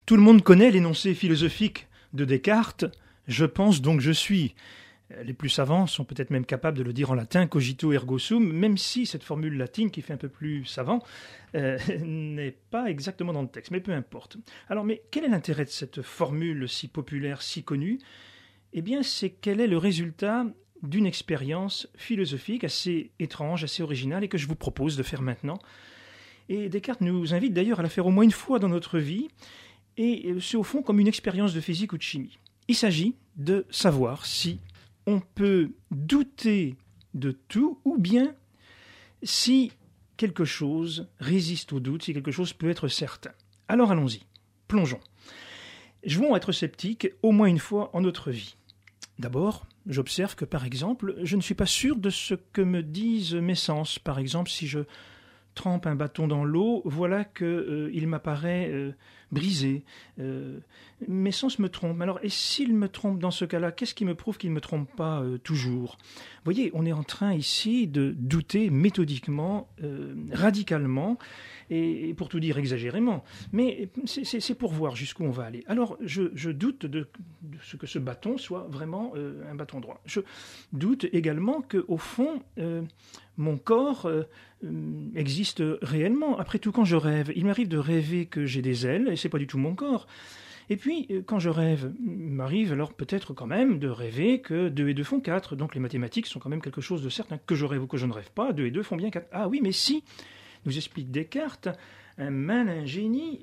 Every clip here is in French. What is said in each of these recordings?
Tout le monde connaît l'énoncé philosophique de Descartes « Je pense donc je suis ». Les plus savants sont peut-être même capables de le dire en latin « cogito ergo sum », même si cette formule latine, qui fait un peu plus savant, n'est pas exactement dans le texte, mais peu importe. Alors, mais quel est l'intérêt de cette formule si populaire, si connue ? Eh bien, c'est qu'elle est le résultat d'une expérience philosophique assez étrange, assez originale, et que je vous propose de faire maintenant. Et Descartes nous invite d'ailleurs à la faire au moins une fois dans notre vie, et c'est au fond comme une expérience de physique ou de chimie. Il s'agit de savoir si on peut douter de tout, ou bien si quelque chose résiste au doute, si quelque chose peut être certain. Alors allons-y, plongeons. Jouons à être sceptiques au moins une fois en notre vie. D'abord, j'observe que, par exemple, je ne suis pas sûr de ce que me disent mes sens. Par exemple, si je trempe un bâton dans l'eau, voilà qu'il m'apparaît brisé. Mes sens me trompent. Alors, et s'ils me trompent dans ce cas-là, qu'est-ce qui me prouve qu'ils ne me trompent pas toujours ? Vous voyez, on est en train ici de douter méthodiquement, radicalement, et pour tout dire exagérément. Mais c'est pour voir jusqu'où on va aller. Alors, je doute de ce que ce bâton soit vraiment un bâton droit. Je doute également qu'au fond, mon corps existe réellement. Après tout, quand je rêve, il m'arrive de rêver que j'ai des ailes, et c'est pas du tout mon corps. Et puis, quand je rêve, il m'arrive alors peut-être quand même de rêver que 2 et 2 font 4. Donc les mathématiques sont quand même quelque chose de certain. Que je rêve ou que je ne rêve pas, 2 et 2 font bien 4. Ah oui, mais si, nous explique Descartes, un malin génie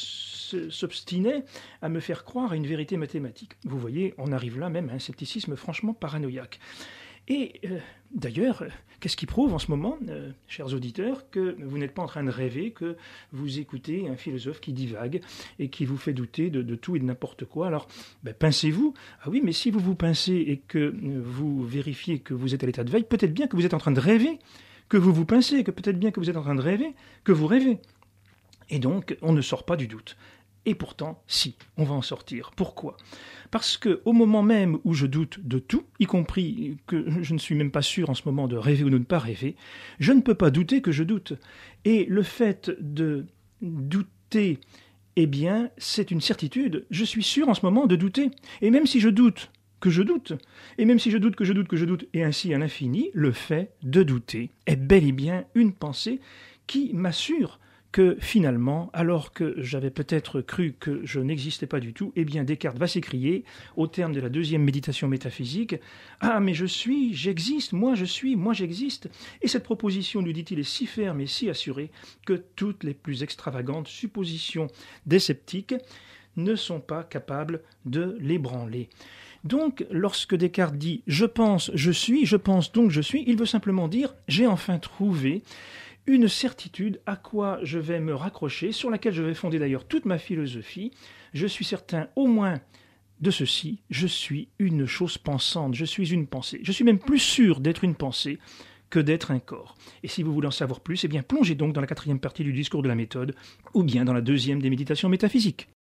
s'obstinait à me faire croire à une vérité mathématique. Vous voyez, on arrive là même à un scepticisme franchement paranoïaque. Et d'ailleurs, qu'est-ce qui prouve en ce moment, chers auditeurs, que vous n'êtes pas en train de rêver, que vous écoutez un philosophe qui divague et qui vous fait douter de tout et de n'importe quoi. Alors, pincez-vous. Ah oui, mais si vous vous pincez et que vous vérifiez que vous êtes à l'état de veille, peut-être bien que vous êtes en train de rêver, que vous vous pincez, que peut-être bien que vous êtes en train de rêver, que vous rêvez. Et donc, on ne sort pas du doute. Et pourtant, si, on va en sortir. Pourquoi ? Parce qu'au moment même où je doute de tout, y compris que je ne suis même pas sûr en ce moment de rêver ou de ne pas rêver, je ne peux pas douter que je doute. Et le fait de douter, eh bien, c'est une certitude. Je suis sûr en ce moment de douter. Et même si je doute que je doute, et même si je doute que je doute que je doute, et ainsi à l'infini, le fait de douter est bel et bien une pensée qui m'assure que finalement, alors que j'avais peut-être cru que je n'existais pas du tout, eh bien Descartes va s'écrier, au terme de la deuxième méditation métaphysique, « Ah, mais je suis, j'existe, moi je suis, moi j'existe !» Et cette proposition, nous dit-il, est si ferme et si assurée que toutes les plus extravagantes suppositions des sceptiques ne sont pas capables de l'ébranler. Donc, lorsque Descartes dit « je pense, je suis, je pense donc je suis », il veut simplement dire « j'ai enfin trouvé » une certitude à quoi je vais me raccrocher, sur laquelle je vais fonder d'ailleurs toute ma philosophie. Je suis certain au moins de ceci, je suis une chose pensante, je suis une pensée. Je suis même plus sûr d'être une pensée que d'être un corps. Et si vous voulez en savoir plus, eh bien plongez donc dans la 4e partie du discours de la méthode, ou bien dans la 2e des méditations métaphysiques.